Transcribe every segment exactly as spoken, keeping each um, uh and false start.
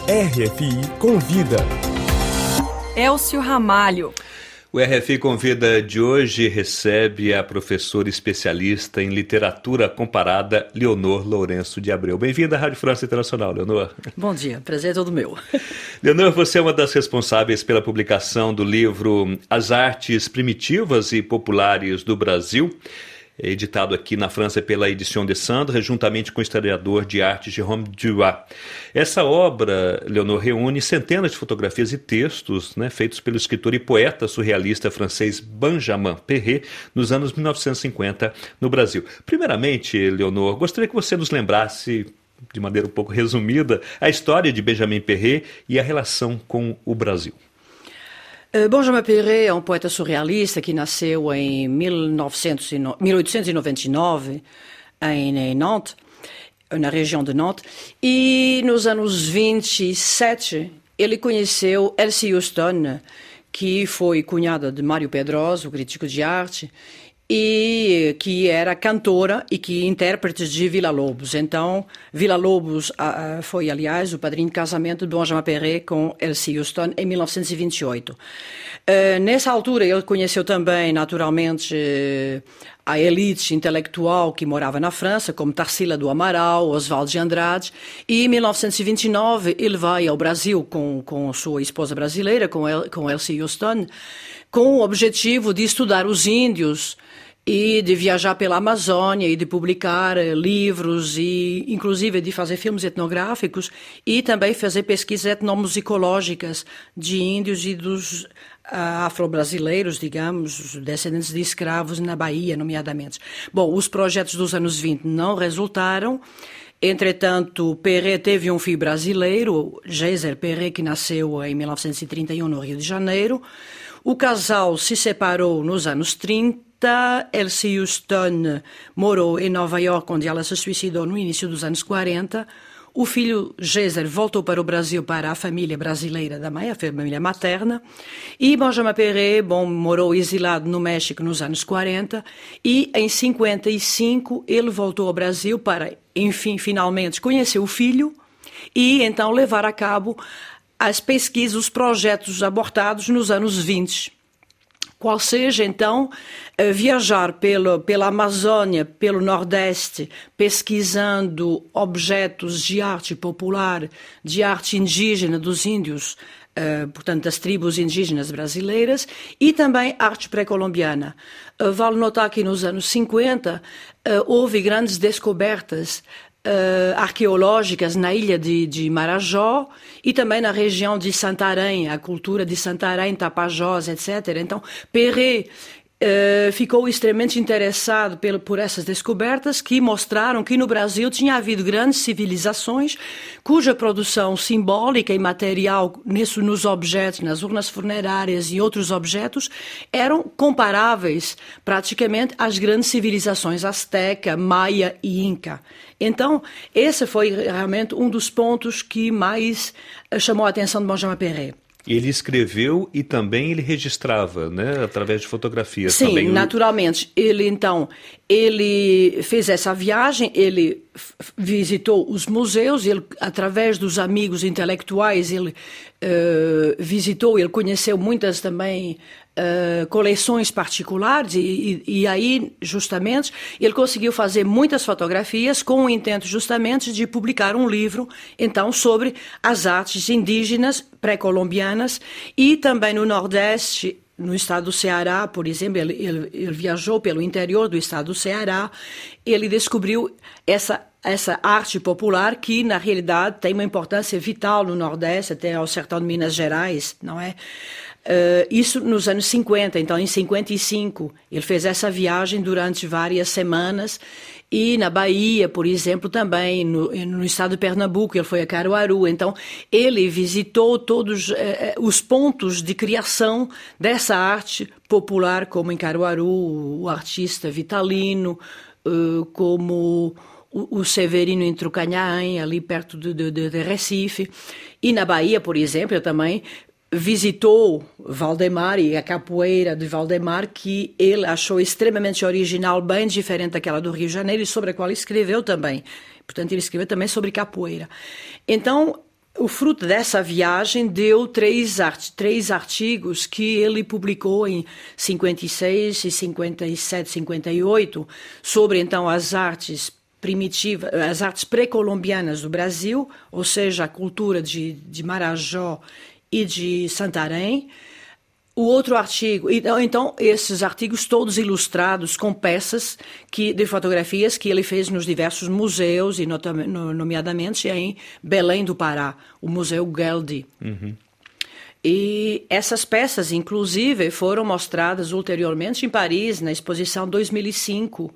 R F I Convida. Elcio Ramalho. O R F I Convida de hoje recebe a professora especialista em literatura comparada, Leonor Lourenço de Abreu. Bem-vinda à Rádio França Internacional, Leonor. Bom dia, prazer é todo meu. Leonor, você é uma das responsáveis pela publicação do livro As Artes Primitivas e Populares do Brasil, editado aqui na França pela Edition de Sandre, juntamente com o historiador de arte Jérôme Duas. Essa obra, Leonor, reúne centenas de fotografias e textos, né, feitos pelo escritor e poeta surrealista francês Benjamin Perret nos anos mil novecentos e cinquenta no Brasil. Primeiramente, Leonor, gostaria que você nos lembrasse, de maneira um pouco resumida, a história de Benjamin Perret e a relação com o Brasil. Benjamin Perret é um poeta surrealista que nasceu em mil oitocentos e noventa e nove em Nantes, na região de Nantes, e nos anos vinte e sete ele conheceu Elsie Houston, que foi cunhada de Mário Pedroso, o crítico de arte, e que era cantora e que intérprete de Villa-Lobos. Então, Villa-Lobos uh, foi, aliás, o padrinho de casamento de Benjamin Perret com Elsie Houston em mil novecentos e vinte e oito. Uh, nessa altura, ele conheceu também, naturalmente, uh, a elite intelectual que morava na França, como Tarsila do Amaral, Oswald de Andrade, e em mil novecentos e vinte e nove ele vai ao Brasil com, com sua esposa brasileira, com, El, com Elsie Houston, com o objetivo de estudar os índios e de viajar pela Amazônia e de publicar uh, livros e, inclusive, de fazer filmes etnográficos e também fazer pesquisas etnomusicológicas de índios e dos uh, afro-brasileiros, digamos, descendentes de escravos na Bahia, nomeadamente. Bom, os projetos dos anos vinte não resultaram. Entretanto, Perret teve um filho brasileiro, Geyser Perret, que nasceu em mil novecentos e trinta e um no Rio de Janeiro. O casal se separou nos anos trinta. Elsie Houston morou em Nova York, onde ela se suicidou no início dos anos quarenta. O filho Geyser voltou para o Brasil, para a família brasileira da mãe, a família materna. E Benjamin Perret, bom, morou exilado no México nos anos quarenta. E em cinquenta e cinco ele voltou ao Brasil para, enfim, finalmente conhecer o filho e então levar a cabo as pesquisas, os projetos abortados nos anos vinte. Qual seja, então, viajar pelo, pela Amazônia, pelo Nordeste, pesquisando objetos de arte popular, de arte indígena dos índios, uh, portanto, das tribos indígenas brasileiras, e também arte pré-colombiana. Uh, vale notar que nos anos cinquenta uh, houve grandes descobertas Uh, arqueológicas na ilha de, de Marajó e também na região de Santarém, a cultura de Santarém, Tapajós, etcétera. Então, Perret uh, ficou extremamente interessado por, por essas descobertas que mostraram que no Brasil tinha havido grandes civilizações cuja produção simbólica e material nisso, nos objetos, nas urnas funerárias e outros objetos, eram comparáveis praticamente às grandes civilizações asteca, maia e inca. Então, esse foi realmente um dos pontos que mais chamou a atenção de Benjamin Perret. Ele escreveu e também ele registrava, né, através de fotografias. Sim, também. naturalmente. Ele, então, ele fez essa viagem, ele f- visitou os museus, ele, através dos amigos intelectuais, ele uh, visitou, ele conheceu muitas também Uh, coleções particulares e, e, e aí, justamente, ele conseguiu fazer muitas fotografias com o intento, justamente, de publicar um livro, então, sobre as artes indígenas pré-colombianas e também no Nordeste, no estado do Ceará, por exemplo, ele, ele, ele viajou pelo interior do estado do Ceará, ele descobriu essa essa arte popular que, na realidade, tem uma importância vital no Nordeste, até ao sertão de Minas Gerais, não é? Uh, isso nos anos cinquenta, então em cinquenta e cinco ele fez essa viagem durante várias semanas e na Bahia, por exemplo, também no, no estado de Pernambuco, ele foi a Caruaru, então ele visitou todos uh, os pontos de criação dessa arte popular, como em Caruaru, o artista Vitalino, uh, como o, o Severino em Trucanhaém, ali perto de, de, de Recife, e na Bahia, por exemplo, eu também visitou Valdemar e a capoeira de Valdemar, que ele achou extremamente original, bem diferente daquela do Rio de Janeiro, e sobre a qual escreveu também. Portanto, ele escreveu também sobre capoeira. Então, o fruto dessa viagem deu três, art- três artigos que ele publicou em cinquenta e seis, cinquenta e sete, cinquenta e oito, sobre então as artes primitivas, as artes pré-colombianas do Brasil, ou seja, a cultura de, de Marajó e de Santarém. O outro artigo, então esses artigos todos ilustrados com peças que, de fotografias que ele fez nos diversos museus, e nomeadamente em Belém do Pará, o Museu Geldi. Uhum. E essas peças, inclusive, foram mostradas ulteriormente em Paris, na exposição dois mil e cinco,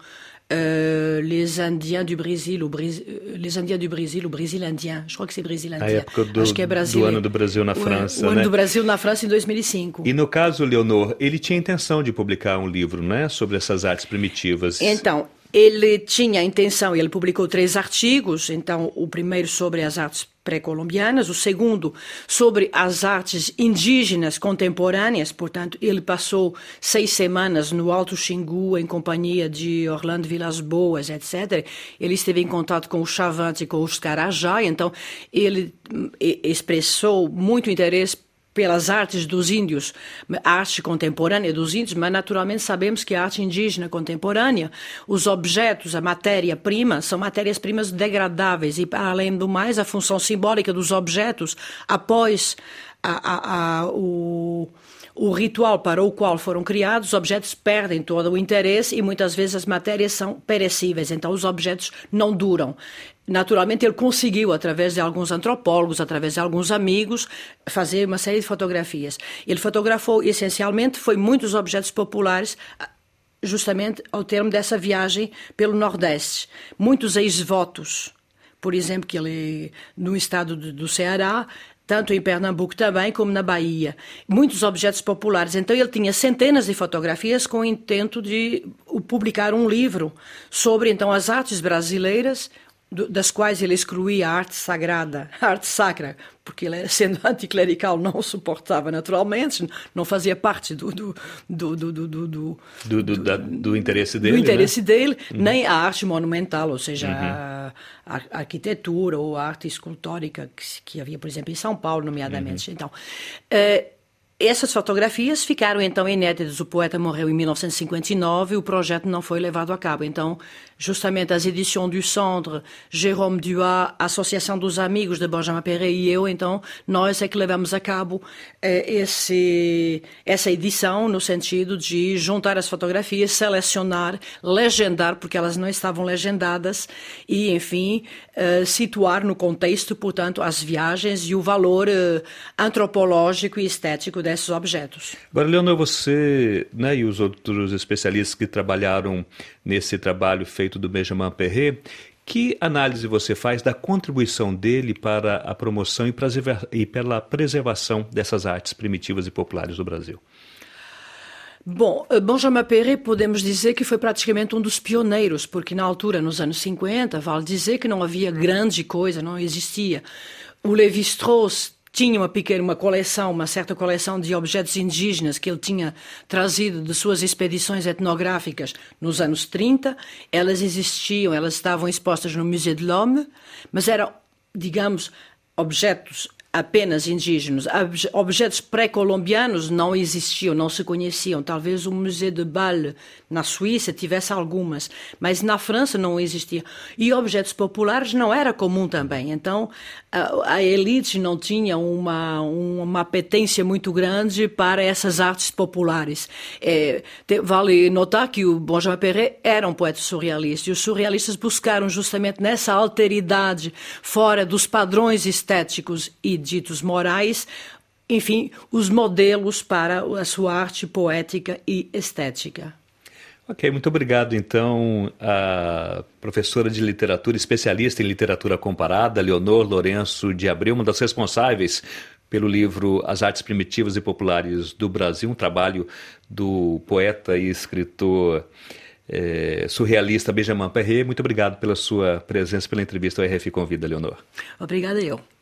Uh, les Indiens du Brésil, o Brésil, les Indiens du Brésil, o Brésil indien, je crois que c'est Brésil indien. A época do, Acho que é Brasil, do ano do Brasil na o, França, o ano né? do Brasil na França em dois mil e cinco. E no caso, Leonor, ele tinha intenção de publicar um livro, né, sobre essas artes primitivas. Então, ele tinha a intenção, ele publicou três artigos, então o primeiro sobre as artes pré-colombianas, o segundo sobre as artes indígenas contemporâneas, portanto, ele passou seis semanas no Alto Xingu em companhia de Orlando Vilas Boas, etcétera. Ele esteve em contato com o Chavante e com os Carajá, então ele expressou muito interesse pelas artes dos índios, a arte contemporânea dos índios, mas naturalmente sabemos que a arte indígena contemporânea, os objetos, a matéria-prima, são matérias-primas degradáveis e, além do mais, a função simbólica dos objetos após a, a, a, o... O ritual para o qual foram criados, os objetos perdem todo o interesse e muitas vezes as matérias são perecíveis, então os objetos não duram. Naturalmente ele conseguiu, através de alguns antropólogos, através de alguns amigos, fazer uma série de fotografias. Ele fotografou, essencialmente, foi muitos objetos populares, justamente ao termo dessa viagem pelo Nordeste. Muitos ex-votos, por exemplo, que ele, no estado do, do Ceará, tanto em Pernambuco também, como na Bahia. Muitos objetos populares. Então, ele tinha centenas de fotografias com o intento de publicar um livro sobre, então, as artes brasileiras, das quais ele excluía a arte sagrada, a arte sacra, porque ele, sendo anticlerical, não o suportava naturalmente, não fazia parte do do do do do do, do, do, do, da, do interesse dele, do interesse né? dele, uhum. Nem a arte monumental, ou seja, uhum. a, a arquitetura ou a arte escultórica que, que havia, por exemplo, em São Paulo, nomeadamente. Uhum. Então, uh, essas fotografias ficaram então inéditas. O poeta morreu em mil novecentos e cinquenta e nove e o projeto não foi levado a cabo. Então, justamente as Edições du Centre, Jérôme Duas, a Associação dos Amigos de Benjamin Perret e eu, então, nós é que levamos a cabo eh, esse, essa edição no sentido de juntar as fotografias, selecionar, legendar, porque elas não estavam legendadas, e, enfim, eh, situar no contexto, portanto, as viagens e o valor eh, antropológico e estético desses objetos. Agora, Leonor, você, né, e os outros especialistas que trabalharam nesse trabalho feito do Benjamin Perret, que análise você faz da contribuição dele para a promoção e, preserva- e pela preservação dessas artes primitivas e populares do Brasil? Bom, Benjamin Perret podemos dizer que foi praticamente um dos pioneiros, porque na altura, nos anos cinquenta, vale dizer que não havia grande coisa, não existia. O Lévi-Strauss tinha uma pequena uma coleção, uma certa coleção de objetos indígenas que ele tinha trazido de suas expedições etnográficas nos anos trinta. Elas existiam, elas estavam expostas no Musée de l'Homme, mas eram, digamos, objetos apenas indígenas. Objetos pré-colombianos não existiam, não se conheciam. Talvez o Musée de Bâle, na Suíça, tivesse algumas, mas na França não existia. E objetos populares não era comum também. Então, a, a elite não tinha uma, uma apetência muito grande para essas artes populares. É, te, vale notar que o Benjamin Perret era um poeta surrealista, e os surrealistas buscaram justamente nessa alteridade, fora dos padrões estéticos e ditos morais, enfim, os modelos para a sua arte poética e estética. Ok, muito obrigado, então, a professora de literatura, especialista em literatura comparada, Leonor Lourenço de Abreu, uma das responsáveis pelo livro As Artes Primitivas e Populares do Brasil, um trabalho do poeta e escritor é, surrealista Benjamin Perret. Muito obrigado pela sua presença, pela entrevista ao R F Convida, Leonor. Obrigada eu.